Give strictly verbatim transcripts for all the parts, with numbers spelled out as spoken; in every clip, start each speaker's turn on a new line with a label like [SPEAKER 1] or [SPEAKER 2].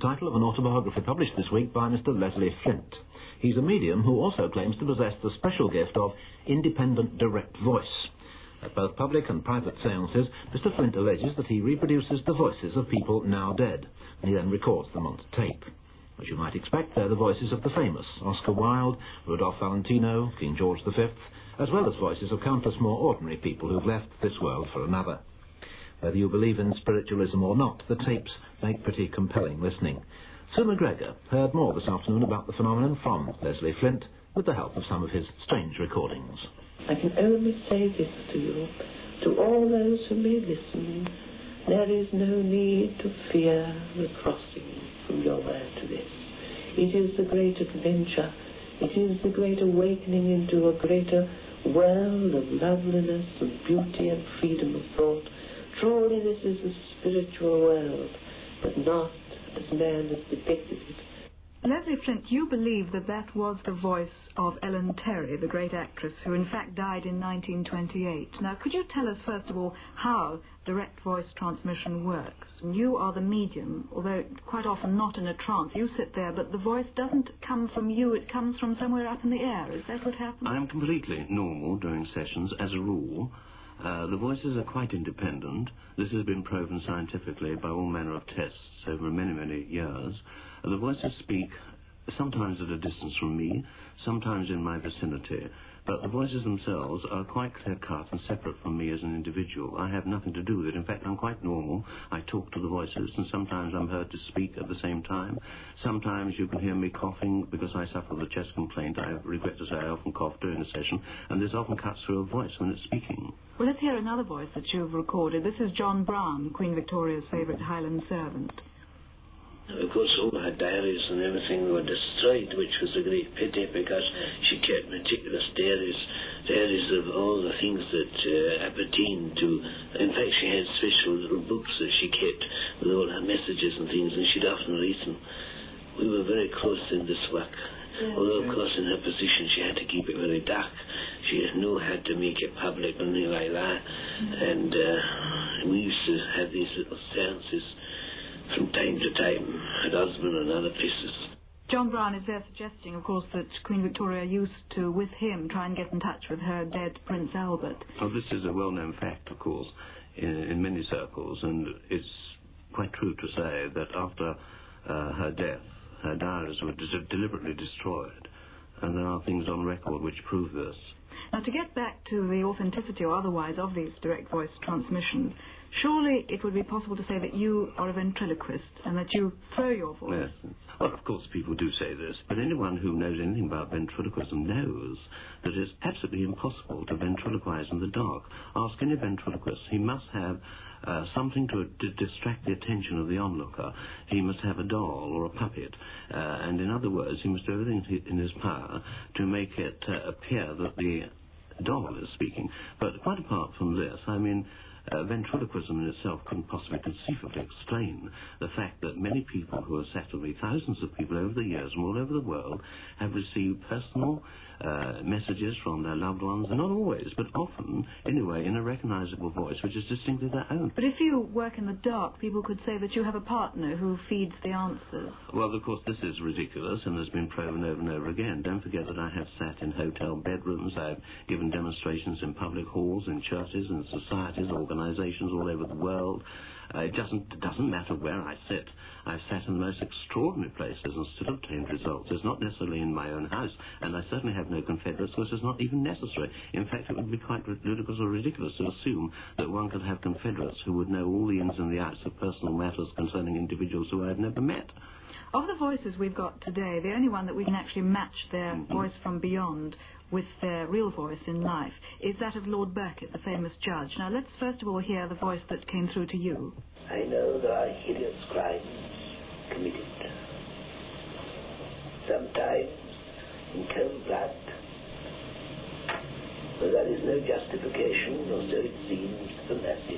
[SPEAKER 1] title of an autobiography published this week by Mister Leslie Flint. He's a medium who also claims to possess the special gift of independent direct voice. At both public and private seances, Mister Flint alleges that he reproduces the voices of people now dead, and he then records them onto tape. As you might expect, they're the voices of the famous Oscar Wilde, Rudolph Valentino, King George the Fifth, as well as voices of countless more ordinary people who've left this world for another. Whether you believe in spiritualism or not, the tapes make pretty compelling listening. Sue McGregor heard more this afternoon about the phenomenon from Leslie Flint, with the help of some of his strange recordings.
[SPEAKER 2] I can only say this to you, to all those who may listen: there is no need to fear the crossing from your word to this. It is the great adventure. It is the great awakening into a greater world of loveliness and beauty and freedom of thought. Truly this is the spiritual world, but not as man has depicted it.
[SPEAKER 3] Leslie Flint, you believe that that was the voice of Ellen Terry, the great actress, who in fact died in nineteen twenty-eight. Now, could you tell us, first of all, how direct voice transmission works? You are the medium, although quite often not in a trance. You sit there, but the voice doesn't come from you, it comes from somewhere up in the air. Is that what happens?
[SPEAKER 4] I am completely normal during sessions, as a rule. Uh, the voices are quite independent. This has been proven scientifically by all manner of tests over many, many years. Uh, the voices speak sometimes at a distance from me, sometimes in my vicinity, but the voices themselves are quite clear-cut and separate from me as an individual. I have nothing to do with it. In fact, I'm quite normal. I talk to the voices, and sometimes I'm heard to speak at the same time. Sometimes you can hear me coughing because I suffer with a chest complaint. I regret to say I often cough during a session, and this often cuts through a voice when it's speaking.
[SPEAKER 3] Well, let's hear another voice that you've recorded. This is John Brown, Queen Victoria's favourite Highland servant.
[SPEAKER 5] Of course, all her diaries and everything were destroyed, which was a great pity, because she kept meticulous diaries, diaries of all the things that uh, appertained to. In fact, she had special little books that she kept with all her messages and things, and she'd often read them. We were very close in this work. Yeah, although, of course, in her position, she had to keep it very dark. She knew how to make it public and things like that. Mm-hmm. And uh, we used to have these little seances from time to time at Osborne and other places.
[SPEAKER 3] John Brown is there suggesting, of course, that Queen Victoria used to, with him, try and get in touch with her dead Prince Albert.
[SPEAKER 4] Well, this is a well-known fact, of course, in, in many circles, and it's quite true to say that after uh, her death, her diaries were de- deliberately destroyed, and there are things on record which prove this.
[SPEAKER 3] Now, to get back to the authenticity or otherwise of these direct voice transmissions, surely it would be possible to say that you are a ventriloquist and that you throw your voice.
[SPEAKER 4] Yes. Well, of course, people do say this, but anyone who knows anything about ventriloquism knows that it's absolutely impossible to ventriloquize in the dark. Ask any ventriloquist. He must have uh, something to d- distract the attention of the onlooker. He must have a doll or a puppet, uh, and in other words, he must do everything in his power to make it uh, appear that the doll is speaking. But quite apart from this, I mean, Uh, ventriloquism in itself couldn't possibly conceivably explain the fact that many people who are sat with me, thousands of people over the years from all over the world, have received personal uh, messages from their loved ones, and not always, but often, anyway, in a recognizable voice which is distinctly their own.
[SPEAKER 3] But if you work in the dark, people could say that you have a partner who feeds the answers.
[SPEAKER 4] Well, of course, this is ridiculous and has been proven over and over again. Don't forget that I have sat in hotel bedrooms, I've given demonstrations in public halls, in churches, in societies, organizations all over the world. Uh, it doesn't, it doesn't matter where I sit. I've sat in the most extraordinary places and still obtained results. It's not necessarily in my own house, and I certainly have no confederates, which is not even necessary. In fact, it would be quite ludicrous or ridiculous to assume that one could have confederates who would know all the ins and the outs of personal matters concerning individuals who I've never met.
[SPEAKER 3] Of the voices we've got today, the only one that we can actually match their mm-hmm. voice from beyond with their real voice in life is that of Lord Birkett, the famous judge. Now, let's first of all hear the voice that came through to you.
[SPEAKER 5] I know there are hideous crimes committed, sometimes in cold blood, but there is no justification, or so it seems, for mercy.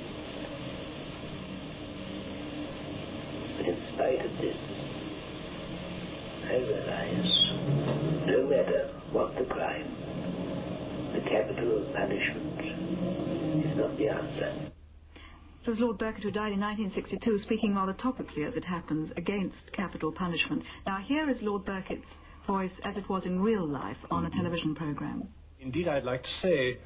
[SPEAKER 5] But in spite of this, I realize, no matter what the crime, the capital punishment is not the answer.
[SPEAKER 3] It was Lord Birkett who died in nineteen sixty-two, speaking rather topically, as it happens, against capital punishment. Now, here is Lord Birkett's voice as it was in real life on a television programme.
[SPEAKER 6] Indeed, I'd like to say,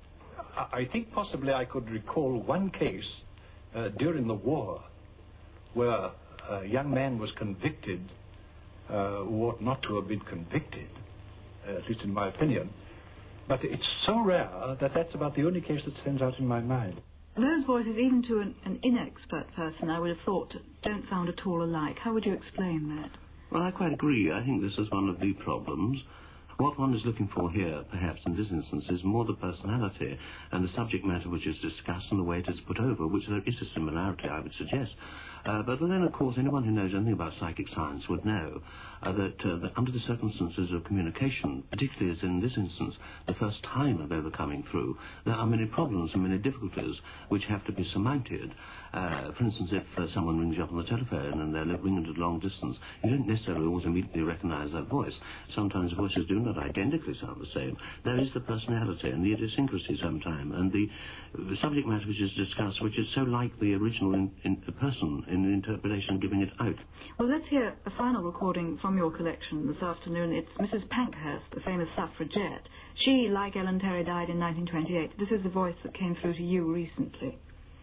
[SPEAKER 6] I think possibly I could recall one case uh, during the war where a young man was convicted uh, who ought not to have been convicted, uh, at least in my opinion. But it's so rare that that's about the only case that stands out in my mind.
[SPEAKER 3] Those voices, even to an, an inexpert person, I would have thought, don't sound at all alike. How would you explain that?
[SPEAKER 4] Well, I quite agree. I think this is one of the problems. What one is looking for here, perhaps in this instance, is more the personality and the subject matter which is discussed and the way it is put over, which there is a similarity, I would suggest. Uh, but then, of course, anyone who knows anything about psychic science would know uh, that, uh, that under the circumstances of communication, particularly as in this instance, the first time of ever coming through, there are many problems and many difficulties which have to be surmounted. Uh, for instance, if uh, someone rings you up on the telephone and they're ringing at a long distance, you don't necessarily always immediately recognize that voice. Sometimes voices do not identically sound the same. There is the personality and the idiosyncrasy sometimes, and the, the subject matter which is discussed, which is so like the original in, in, person in the interpretation giving it out.
[SPEAKER 3] Well, let's hear a final recording from your collection this afternoon. It's Missus Pankhurst, the famous suffragette. She, like Ellen Terry, died in nineteen twenty-eight. This is the voice that came through to you recently.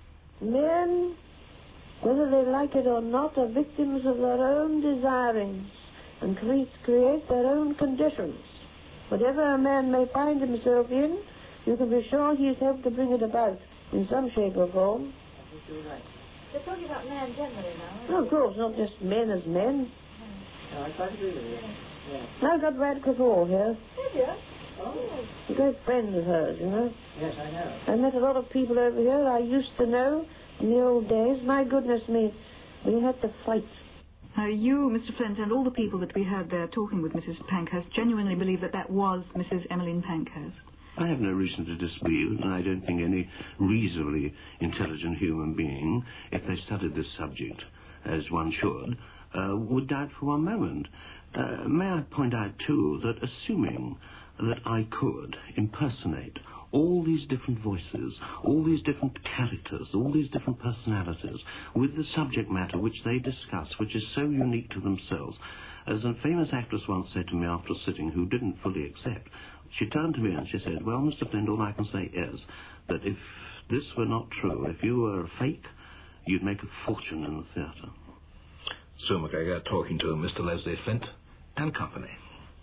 [SPEAKER 2] Men, whether they like it or not, are victims of their own desirings and create, create their own conditions. Whatever a man may find himself in, you can be sure he's helped to bring it about in some shape or form.
[SPEAKER 7] They're talking about men generally now.
[SPEAKER 2] No, of course, not just men as men.
[SPEAKER 7] No, I quite agree with you. Yeah.
[SPEAKER 2] Now I've got Radcliffe Hall here.
[SPEAKER 7] Did you? Oh.
[SPEAKER 2] A great friend of hers, you know.
[SPEAKER 7] Yes, I know.
[SPEAKER 2] I met a lot of people over here I used to know in the old days. My goodness me, we had to fight.
[SPEAKER 3] Uh, you, Mister Flint, and all the people that we heard there talking with Missus Pankhurst genuinely believe that that was Missus Emmeline Pankhurst.
[SPEAKER 4] I have no reason to dispute, and I don't think any reasonably intelligent human being, if they studied this subject, as one should, uh, would doubt for one moment. Uh, may I point out, too, that assuming that I could impersonate all these different voices, all these different characters, all these different personalities, with the subject matter which they discuss, which is so unique to themselves. As a famous actress once said to me after a sitting, who didn't fully accept, she turned to me and she said, well, Mister Flint, all I can say is that if this were not true, if you were a fake, you'd make a fortune in the theatre.
[SPEAKER 8] Sue MacGregor talking to Mister Leslie Flint and company.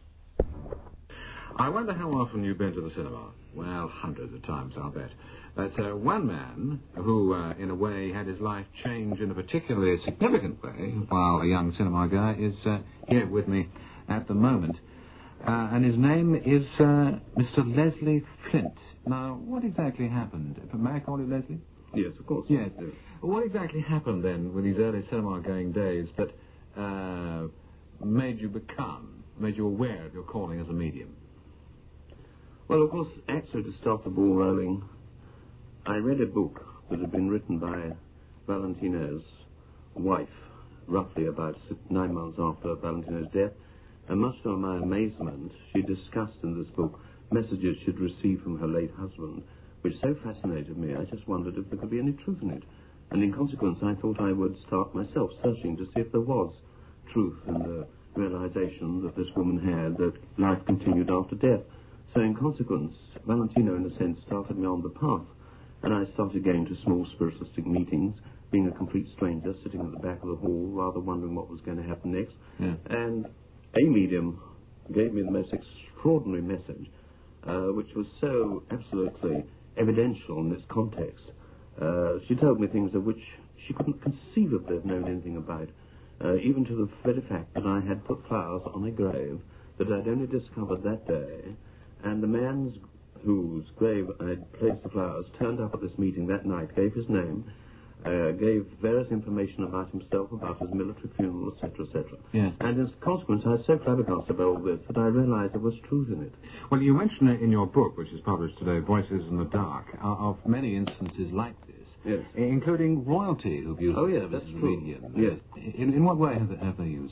[SPEAKER 1] I wonder how often you've been to the cinema. Well, hundreds of times, I'll bet. But uh, one man who, uh, in a way, had his life change in a particularly significant way while a young cinema guy is uh, here with me at the moment. Uh, and his name is uh, Mister Leslie Flint. Now, what exactly happened? May I call you Leslie?
[SPEAKER 9] Yes, of course.
[SPEAKER 1] Yes. What exactly happened then with these early cinema-going days that uh, made you become, made you aware of your calling as a medium?
[SPEAKER 4] Well, of course, actually, to start the ball rolling, I read a book that had been written by Valentino's wife, roughly about nine months after Valentino's death, and much to my amazement, she discussed in this book messages she'd received from her late husband, which so fascinated me, I just wondered if there could be any truth in it. And in consequence, I thought I would start myself searching to see if there was truth in the realization that this woman had, that life continued after death. So in consequence, Valentino, in a sense, started me on the path, and I started going to small spiritistic meetings, being a complete stranger, sitting at the back of the hall, rather wondering what was going to happen next.
[SPEAKER 1] Yeah.
[SPEAKER 4] And a medium gave me the most extraordinary message, uh, which was so absolutely evidential in this context. Uh, she told me things of which she couldn't conceivably have known anything about, uh, even to the very fact that I had put flowers on a grave that I'd only discovered that day, and the man's whose grave I had placed the flowers turned up at this meeting that night, gave his name, uh, gave various information about himself, about his military funeral, et cetera, et cetera.
[SPEAKER 1] Yes.
[SPEAKER 4] And as a consequence, I was so flabbergasted by all this that I realized there was truth in it.
[SPEAKER 1] Well, you mention it in your book, which is published today, Voices in the Dark, of many instances like this.
[SPEAKER 4] Yes.
[SPEAKER 1] Including royalty, who've used
[SPEAKER 4] Oh, yeah,
[SPEAKER 1] this
[SPEAKER 4] that's
[SPEAKER 1] as a
[SPEAKER 4] true.
[SPEAKER 1] medium.
[SPEAKER 4] Yes.
[SPEAKER 1] In, in what way have they, have they used?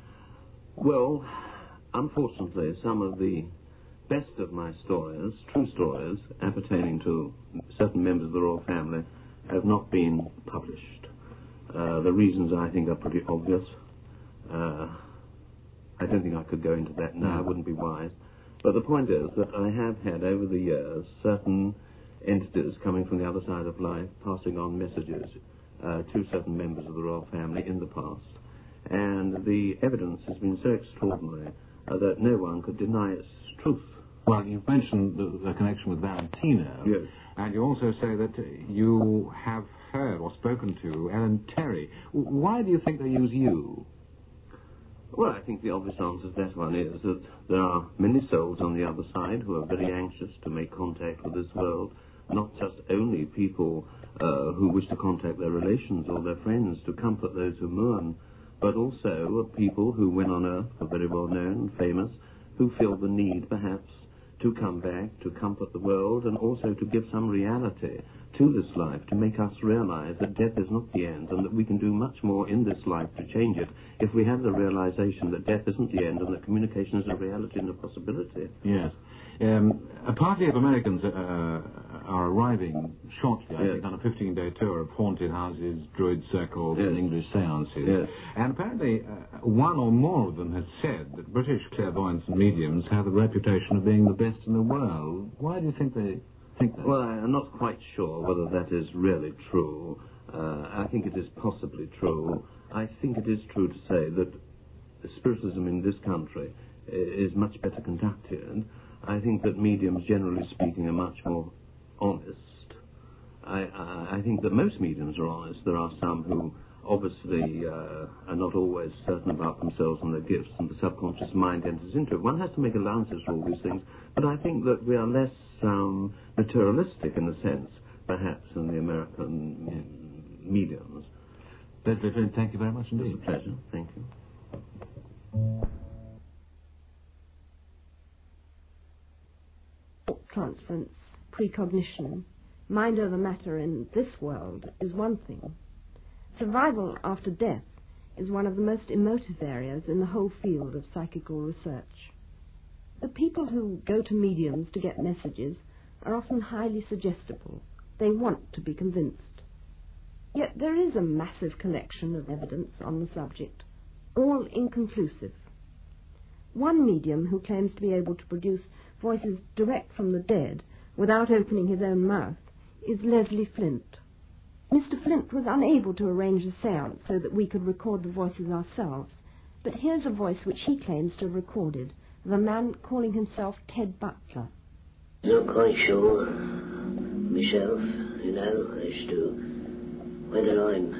[SPEAKER 4] Well, unfortunately, some of the best of my stories, true stories, appertaining to certain members of the royal family, have not been published. Uh, the reasons, I think, are pretty obvious. Uh, I don't think I could go into that now. It wouldn't be wise. But the point is that I have had, over the years, certain entities coming from the other side of life passing on messages uh, to certain members of the royal family in the past. And the evidence has been so extraordinary uh, that no one could deny its truth.
[SPEAKER 1] Well, you've mentioned the, the connection with Valentino.
[SPEAKER 4] Yes.
[SPEAKER 1] And you also say that you have heard or spoken to Ellen Terry. Why do you think they use you?
[SPEAKER 4] Well, I think the obvious answer to that one is that there are many souls on the other side who are very anxious to make contact with this world, not just only people uh, who wish to contact their relations or their friends to comfort those who mourn, but also people who, when on earth, are very well known and famous, who feel the need, perhaps, to come back, to comfort the world, and also to give some reality to this life, to make us realize that death is not the end, and that we can do much more in this life to change it if we have the realization that death isn't the end and that communication is a reality and a possibility.
[SPEAKER 1] Yes. Um, a party of Americans uh, are arriving shortly, I
[SPEAKER 4] yes.
[SPEAKER 1] think, on a fifteen-day tour of haunted houses, druid circles,
[SPEAKER 4] yes.
[SPEAKER 1] and English seances.
[SPEAKER 4] Yes.
[SPEAKER 1] And apparently uh, one or more of them has said that British clairvoyants and mediums have the reputation of being the best in the world. Why do you think they think that?
[SPEAKER 4] Well, I'm not quite sure whether that is really true. Uh, I think it is possibly true. I think it is true to say that spiritism in this country is much better conducted. I think that mediums, generally speaking, are much more honest. I, I, I think that most mediums are honest. There are some who obviously uh, are not always certain about themselves and their gifts, and the subconscious mind enters into it. One has to make allowances for all these things, but I think that we are less um, materialistic in a sense, perhaps, than the American mediums.
[SPEAKER 1] Leslie Flint, thank you very much indeed.
[SPEAKER 4] It's a pleasure. Thank you.
[SPEAKER 9] Transference, precognition, mind over matter in this world is one thing. Survival after death is one of the most emotive areas in the whole field of psychical research. The people who go to mediums to get messages are often highly suggestible. They want to be convinced. Yet there is a massive collection of evidence on the subject, all inconclusive. One medium who claims to be able to produce voices direct from the dead without opening his own mouth is Leslie Flint. Mister Flint was unable to arrange a séance so that we could record the voices ourselves, but here's a voice which he claims to have recorded of a man calling himself Ted Butler.
[SPEAKER 5] Not quite sure myself, you know, as to whether I'm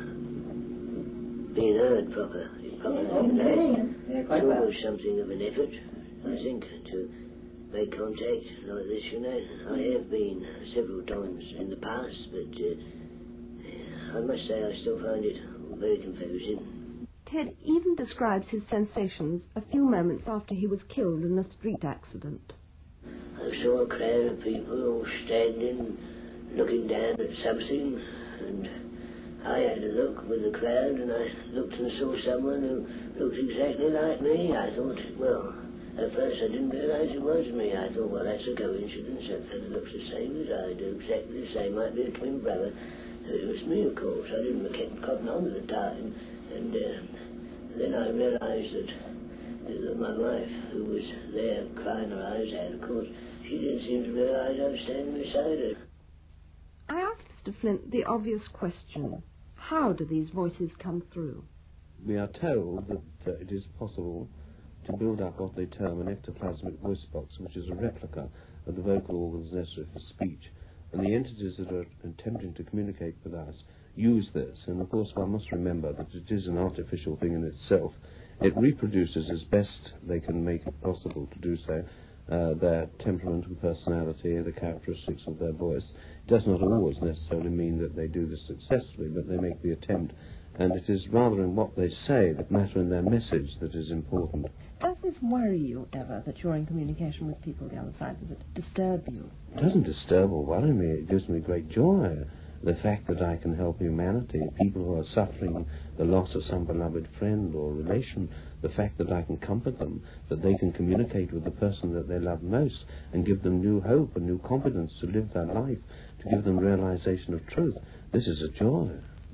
[SPEAKER 5] being heard proper. proper you know. It's always something of an effort, I think, to make contact like this, you know. I have been several times in the past, but uh, I must say I still find it very confusing.
[SPEAKER 9] Ted even describes his sensations a few moments after he was killed in a street accident.
[SPEAKER 5] I saw a crowd of people all standing, looking down at something, and I had a look with the crowd, and I looked and saw someone who looked exactly like me. I thought, well, at first I didn't realise it was me. I thought, well, that's a coincidence. That fellow looks the same as I do, exactly the same. Might be a twin brother. It was me, of course. I didn't get cotton on at the time. And uh, then I realised that, that my wife, who was there crying her eyes out, of course, she didn't seem to realise I was standing beside her.
[SPEAKER 9] I asked Mister Flint the obvious question. How do these voices come through?
[SPEAKER 4] We are told that uh, it is possible to build up what they term an ectoplasmic voice box, which is a replica of the vocal organs necessary for speech. And the entities that are attempting to communicate with us use this. And of course one must remember that it is an artificial thing in itself. It reproduces as best they can make it possible to do so uh, their temperament and personality, the characteristics of their voice. It does not always necessarily mean that they do this successfully, but they make the attempt. And it is rather in what they say that matter in their message that is important.
[SPEAKER 9] Does this worry you ever, that you're in communication with people on the other side? Does it disturb you?
[SPEAKER 4] It doesn't disturb or worry me. It gives me great joy. The fact that I can help humanity, people who are suffering the loss of some beloved friend or relation, the fact that I can comfort them, that they can communicate with the person that they love most and give them new hope and new confidence to live their life,
[SPEAKER 10] to give them realization of truth. This is a joy.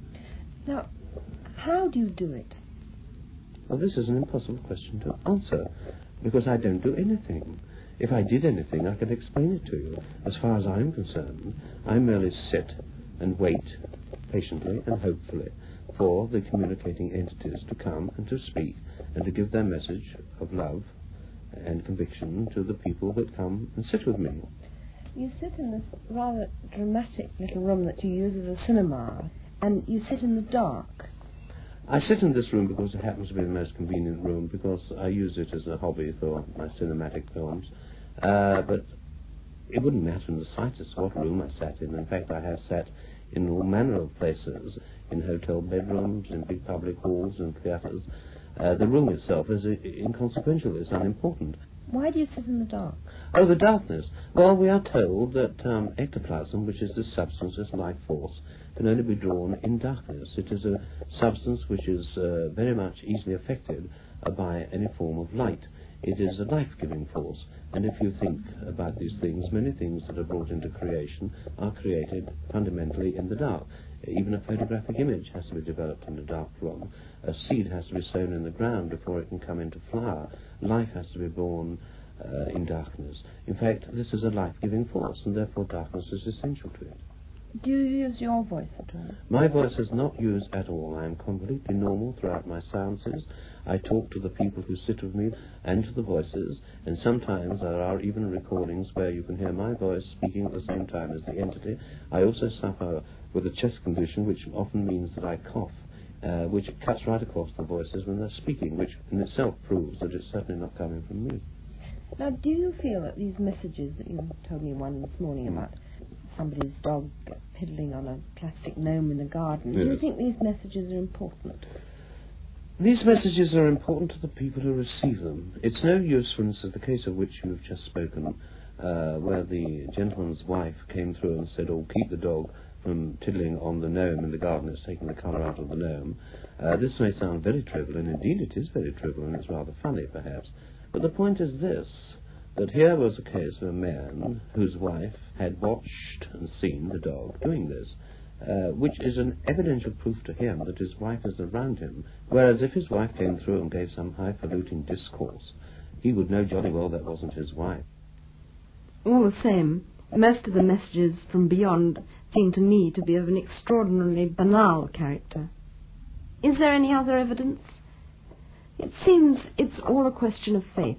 [SPEAKER 9] Now, how do you do it?
[SPEAKER 10] Well, this is an impossible question to answer, because I don't do anything. If I did anything, I could explain it to you. As far as I'm concerned, I merely sit and wait patiently and hopefully for the communicating entities to come and to speak and to give their message of love and conviction to the people that come and sit with me.
[SPEAKER 9] You sit in this rather dramatic little room that you use as a cinema, and you sit in the dark.
[SPEAKER 10] I sit in this room because it happens to be the most convenient room, because I use it as a hobby for my cinematic films. Uh, but it wouldn't matter in the slightest what room I sat in. In fact, I have sat in all manner of places, in hotel bedrooms, in big public halls and theatres. Uh, the room itself is inconsequential, it's unimportant.
[SPEAKER 9] Why do you sit in the dark?
[SPEAKER 10] Oh, the darkness. Well, we are told that um, ectoplasm, which is this substance, this life force, can only be drawn in darkness. It is a substance which is uh, very much easily affected uh, by any form of light. It is a life-giving force, and if you think about these things, many things that are brought into creation are created fundamentally in the dark. Even a photographic image has to be developed in a dark room. A seed has to be sown in the ground before it can come into flower. Life has to be born uh, in darkness. In fact, this is a life-giving force, and therefore darkness is essential to it.
[SPEAKER 9] Do you use your voice at all?
[SPEAKER 10] My voice is not used at all. I am completely normal throughout my seances. I talk to the people who sit with me and to the voices, and sometimes there are even recordings where you can hear my voice speaking at the same time as the entity. I also suffer with a chest condition, which often means that I cough, uh, which cuts right across the voices when they're speaking, which in itself proves that it's certainly not coming from me.
[SPEAKER 9] Now, do you feel that these messages that you told me one this morning about somebody's dog piddling on a plastic gnome in the garden,
[SPEAKER 10] Yes.
[SPEAKER 9] do you think these messages are important?
[SPEAKER 10] These messages are important to the people who receive them. It's no use, for instance, the case of which you've just spoken, uh, where the gentleman's wife came through and said, oh, keep the dog from tiddling on the gnome in the garden, it's taking the colour out of the gnome. Uh, this may sound very trivial, and indeed it is very trivial, and it's rather funny, perhaps. But the point is this, that here was a case of a man whose wife had watched and seen the dog doing this, uh, which is an evidential proof to him that his wife is around him, whereas if his wife came through and gave some highfalutin discourse, he would know jolly well that wasn't his wife.
[SPEAKER 9] All the same, most of the messages from beyond seem to me to be of an extraordinarily banal character. Is there any other evidence? It seems it's all a question of faith.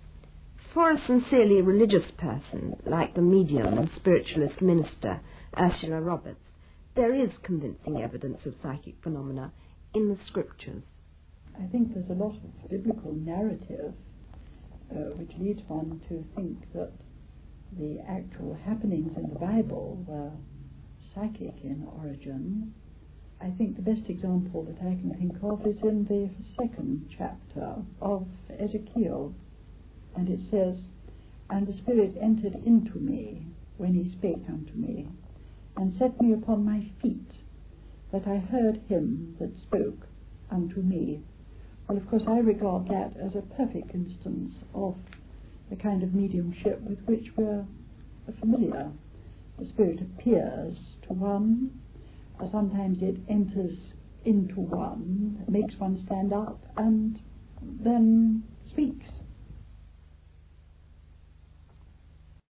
[SPEAKER 9] For a sincerely religious person, like the medium and spiritualist minister Ursula Roberts, there is convincing evidence of psychic phenomena in the scriptures.
[SPEAKER 11] I think there's a lot of biblical narrative uh, which leads one to think that the actual happenings in the Bible were psychic in origin. I think the best example that I can think of is in the second chapter of Ezekiel. And it says, and the Spirit entered into me when he spake unto me, and set me upon my feet, that I heard him that spoke unto me. Well, of course, I regard that as a perfect instance of the kind of mediumship with which we're familiar. The Spirit appears to one, or sometimes it enters into one, makes one stand up, and then speaks.